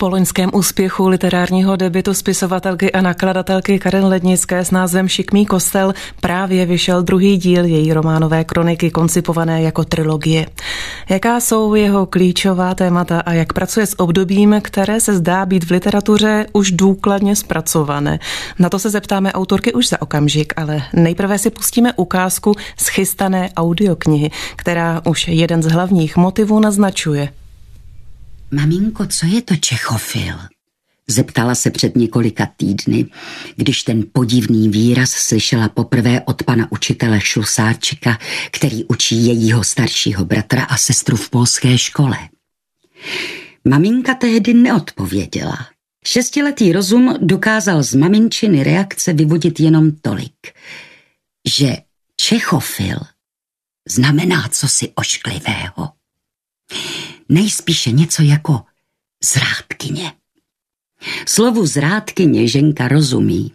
Po loňském úspěchu literárního debutu spisovatelky a nakladatelky Karin Lednické s názvem Šikmý kostel právě vyšel druhý díl její románové kroniky koncipované jako trilogie. Jaká jsou jeho klíčová témata a jak pracuje s obdobím, které se zdá být v literatuře už důkladně zpracované? Na to se zeptáme autorky už za okamžik, ale nejprve si pustíme ukázku z chystané audioknihy, která už jeden z hlavních motivů naznačuje. Maminko, co je to čechofil? Zeptala se před několika týdny, když ten podivný výraz slyšela poprvé od pana učitele Šlusáčika, který učí jejího staršího bratra a sestru v polské škole. Maminka tehdy neodpověděla. 6letý rozum dokázal z maminčiny reakce vyvodit jenom tolik, že čechofil znamená cosi ošklivého. Nejspíše něco jako zrádkyně. Slovu zrádkyně Ženka rozumí.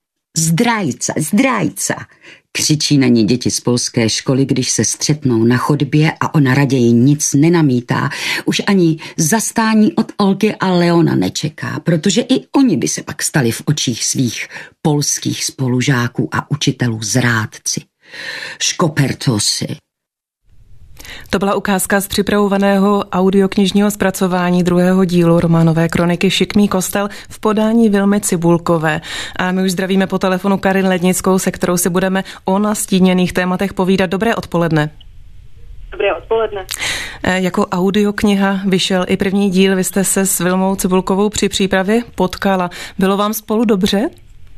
Zdrajca, křičí na ní děti z polské školy, když se střetnou na chodbě a ona raději nic nenamítá. Už ani zastání od Olgy a Leona nečeká, protože i oni by se pak stali v očích svých polských spolužáků a učitelů zrádci. Škopertosy. To byla ukázka z připravovaného audioknižního zpracování druhého dílu románové kroniky Šikmý kostel v podání Vilmy Cibulkové. A my už zdravíme po telefonu Karin Lednickou, se kterou si budeme o nastíněných tématech povídat. Dobré odpoledne. Dobré odpoledne. Jako audiokniha vyšel i první díl. Vy jste se s Vilmou Cibulkovou při přípravě potkala. Bylo vám spolu dobře?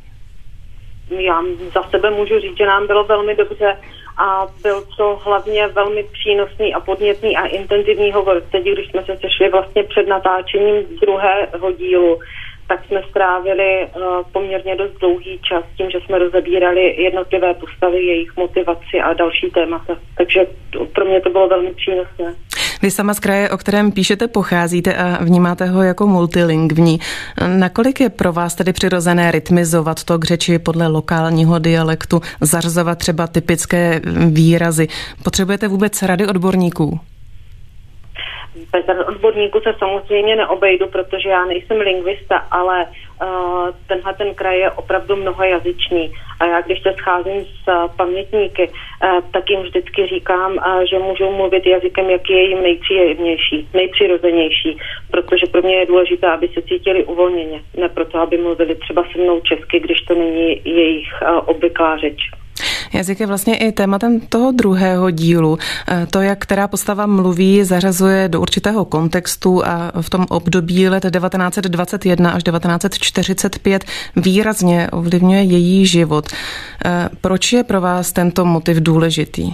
Já za sebe můžu říct, že nám bylo velmi dobře. A byl to hlavně velmi přínosný a podnětný a intenzivní hovor. Teď, když jsme se sešli vlastně před natáčením druhého dílu, tak jsme strávili poměrně dost dlouhý čas tím, že jsme rozebírali jednotlivé postavy, jejich motivaci a další témata. Takže pro mě to bylo velmi přínosné. Vy sama z kraje, o kterém píšete, pocházíte a vnímáte ho jako multilingvní. Nakolik je pro vás tedy přirozené rytmizovat to k řeči podle lokálního dialektu, zařazovat třeba typické výrazy? Potřebujete vůbec rady odborníků? Bez odborníků se samozřejmě neobejdu, protože já nejsem lingvista, ale tenhle ten kraj je opravdu mnohojazyčný. A já když se scházím s pamětníky, tak jim vždycky říkám, že můžou mluvit jazykem, jak je jim nejpříjemnější, nejpřirozenější, protože pro mě je důležité, aby se cítili uvolněně, ne proto, aby mluvili třeba se mnou česky, když to není jejich obvyklá řeč. Jazyk je vlastně i tématem toho druhého dílu. To, jak která postava mluví, zařazuje do určitého kontextu a v tom období let 1921 až 1945 výrazně ovlivňuje její život. Proč je pro vás tento motiv důležitý?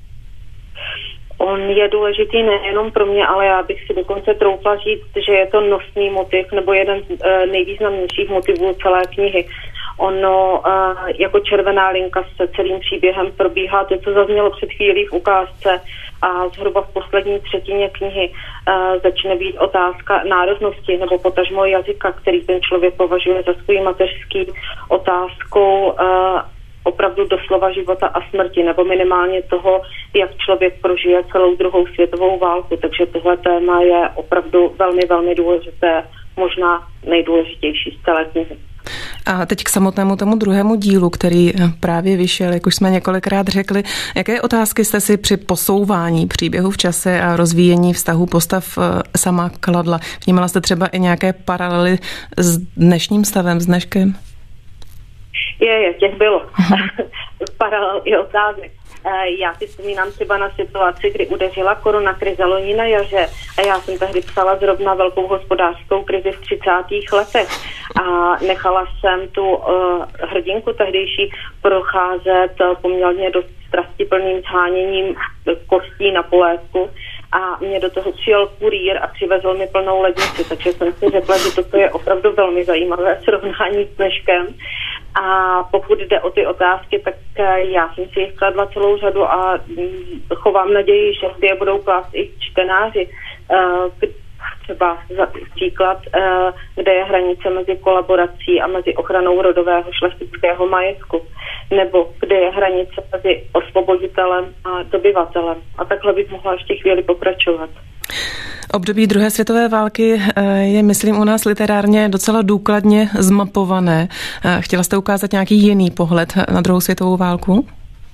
On je důležitý nejenom pro mě, ale já bych si dokonce troufla říct, že je to nosný motiv nebo jeden z nejvýznamnějších motivů celé knihy. Ono jako červená linka se celým příběhem probíhá to, co zaznělo před chvílí v ukázce a zhruba v poslední třetině knihy začne být otázka národnosti nebo potažmo jazyka, který ten člověk považuje za svůj mateřský, otázkou opravdu doslova života a smrti, nebo minimálně toho, jak člověk prožije celou druhou světovou válku. Takže tohle téma je opravdu velmi, velmi důležité, možná nejdůležitější z celé knihy. A teď k samotnému tomu druhému dílu, který právě vyšel, jak už jsme několikrát řekli. Jaké otázky jste si při posouvání příběhu v čase a rozvíjení vztahu postav sama kladla? Vnímala jste třeba i nějaké paralely s dnešním stavem, s dneškem? Těch bylo. Paralel i otázek. Já si vzpomínám třeba na situaci, kdy udeřila koronakrize loni na jaře a já jsem tehdy psala zrovna velkou hospodářskou krizi v 30. letech a nechala jsem tu hrdinku tehdejší procházet poměrně dost strastiplným sháněním kostí na polévku a mě do toho přijel kurýr a přivezl mi plnou lednici, takže jsem si řekla, že toto je opravdu velmi zajímavé srovnání s dneškem. A pokud jde o ty otázky, tak já jsem si jich kladla celou řadu a chovám naději, že je budou klást i čtenáři. Třeba příklad, kde je hranice mezi kolaborací a mezi ochranou rodového šlechtického majetku, nebo kde je hranice mezi osvoboditelem a dobyvatelem. A takhle bych mohla ještě chvíli pokračovat. Období druhé světové války je, myslím, u nás literárně docela důkladně zmapované. Chtěla jste ukázat nějaký jiný pohled na druhou světovou válku?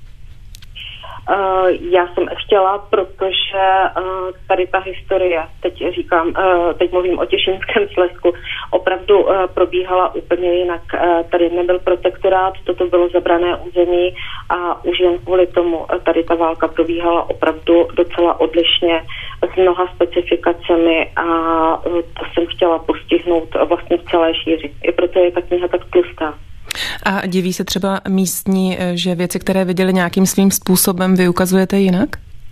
Já jsem chtěla, protože tady ta historie, teď mluvím o Těšínském Slezsku, opravdu probíhala úplně jinak. Tady nebyl protektorát, toto bylo zabrané území a už jen kvůli tomu tady ta válka probíhala opravdu docela odlišně s mnoha specifikacemi a to jsem chtěla postihnout vlastně v celé šíři. I proto je ta kniha tak tlustá. A diví se třeba místní, že věci, které viděli nějakým svým způsobem, vy ukazujete jinak?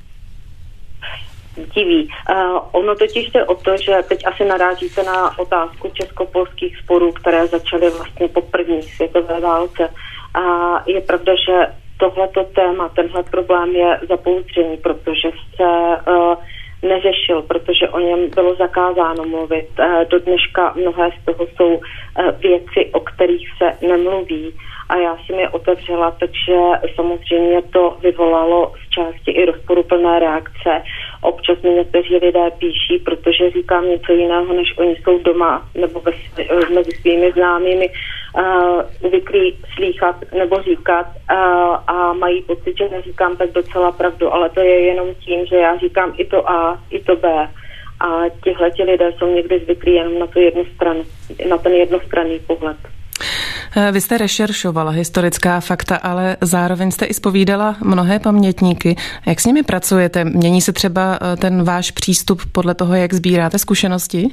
Diví. Ono totiž jde o to, že teď asi narážíte na otázku česko-polských sporů, které začaly vlastně po první světové válce. A je pravda, že tohleto téma, tenhle problém je zapouzdřený, protože se neřešil, protože o něm bylo zakázáno mluvit. Do dneška mnohé z toho jsou věci, o kterých se nemluví a já jsem je otevřela, takže samozřejmě to vyvolalo z části i rozporuplné reakce. Občas mi někteří lidé píší, protože říkám něco jiného, než oni jsou doma nebo mezi svými známými zvyklí slýchat nebo říkat a mají pocit, že neříkám tak docela pravdu, ale to je jenom tím, že já říkám i to A, i to B a tihleti lidé jsou někdy zvyklí jenom na tu jednu stranu, na ten jednostranný pohled. Vy jste rešeršovala historická fakta, ale zároveň jste i zpovídala mnohé pamětníky. Jak s nimi pracujete? Mění se třeba ten váš přístup podle toho, jak sbíráte zkušenosti?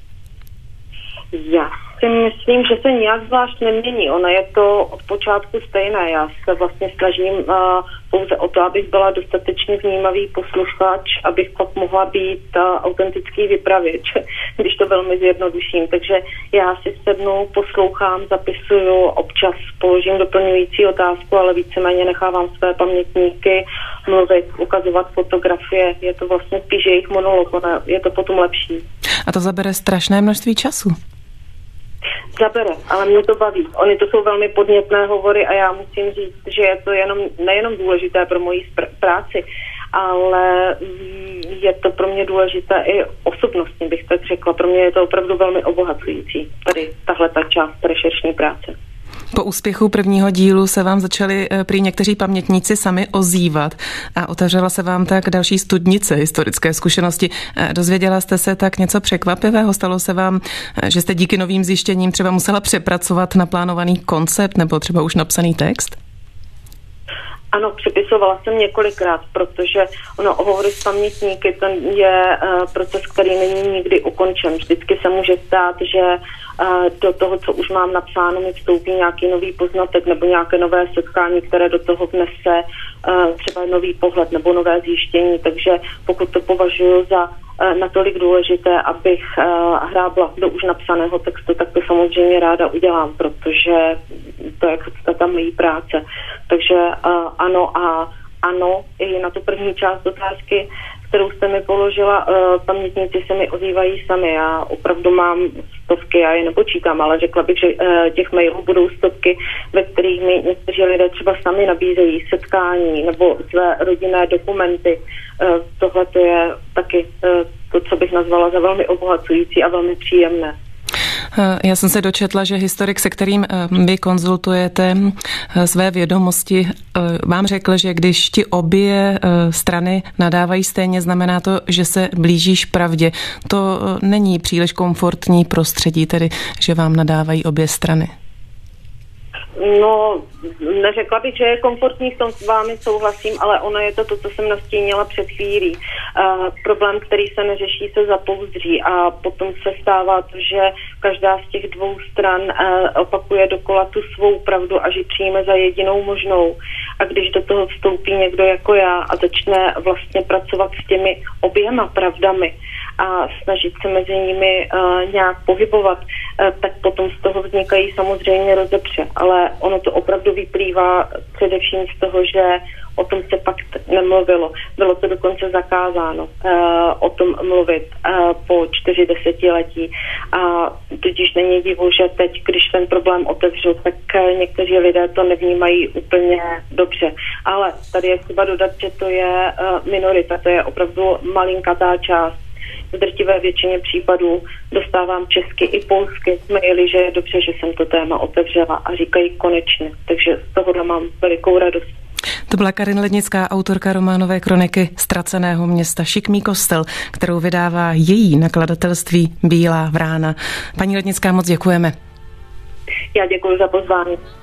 Já si myslím, že se nějak zvlášť nemění. Ono je to od počátku stejné. Já se vlastně snažím pouze o to, abych byla dostatečně vnímavý posluchač, abych pak mohla být autentický vypravěč, když to velmi zjednoduším. Takže já si sednu, poslouchám, zapisuju, občas položím doplňující otázku, ale víceméně nechávám své pamětníky mluvit, ukazovat fotografie. Je to vlastně spíš jejich monolog, je to potom lepší. A to zabere strašné množství času. Zabere, ale mě to baví. Oni to jsou velmi podnětné hovory a já musím říct, že je to nejenom důležité pro moji práci, ale je to pro mě důležité i osobnostně, bych tak řekla. Pro mě je to opravdu velmi obohacující, tady tahle ta část rešeršní práce. Po úspěchu prvního dílu se vám začali prý někteří pamětníci sami ozývat a otevřela se vám tak další studnice historické zkušenosti. Dozvěděla jste se tak něco překvapivého? Stalo se vám, že jste díky novým zjištěním třeba musela přepracovat naplánovaný koncept nebo třeba už napsaný text? Ano, přepisovala jsem několikrát, protože hovory s pamětníky, to je proces, který není nikdy ukončen. Vždycky se může stát, že do toho, co už mám napsáno, mi vstoupí nějaký nový poznatek nebo nějaké nové setkání, které do toho vnese třeba nový pohled nebo nové zjištění. Takže pokud to považuji za natolik důležité, abych hrábla do už napsaného textu, tak to samozřejmě ráda udělám, protože to je podstata mojí práce. Takže ano, i na tu první část otázky, kterou jste mi položila, pamětníci se mi ozývají sami. Já opravdu mám stovky, já je nepočítám, ale řekla bych, že těch mailů budou stovky, ve kterých mi někteří lidé třeba sami nabízejí setkání nebo své rodinné dokumenty. Tohle to je taky to, co bych nazvala za velmi obohacující a velmi příjemné. Já jsem se dočetla, že historik, se kterým vy konzultujete své vědomosti, vám řekl, že když ti obě strany nadávají stejně, znamená to, že se blížíš pravdě. To není příliš komfortní prostředí, tedy že vám nadávají obě strany. No, neřekla bych, že je komfortní, v tom s vámi souhlasím, ale ono je to, co jsem nastínila před chvílí. Problém, který se neřeší, se zapouzdří a potom se stává to, že každá z těch dvou stran opakuje dokola tu svou pravdu a že přijme za jedinou možnou. A když do toho vstoupí někdo jako já a začne vlastně pracovat s těmi oběma pravdami a snažit se mezi nimi nějak pohybovat, tak potom z toho vznikají samozřejmě rozepře. Ale ono to opravdu vyplývá především z toho, že o tom se fakt nemluvilo. Bylo to dokonce zakázáno o tom mluvit po 4 desetiletí. A tudíž není divu, že teď, když ten problém otevřu, tak někteří lidé to nevnímají úplně dobře. Ale tady je třeba dodat, že to je minorita, to je opravdu malinkatá část. v drtivé většině případů dostávám česky i polsky maily, že je dobře, že jsem to téma otevřela a říkají konečně. Takže z tohohle mám velikou radost. To byla Karin Lednická, autorka románové kroniky Ztraceného města Šikmý kostel, kterou vydává její nakladatelství Bílá vrána. Paní Lednická, moc děkujeme. Já děkuji za pozvání.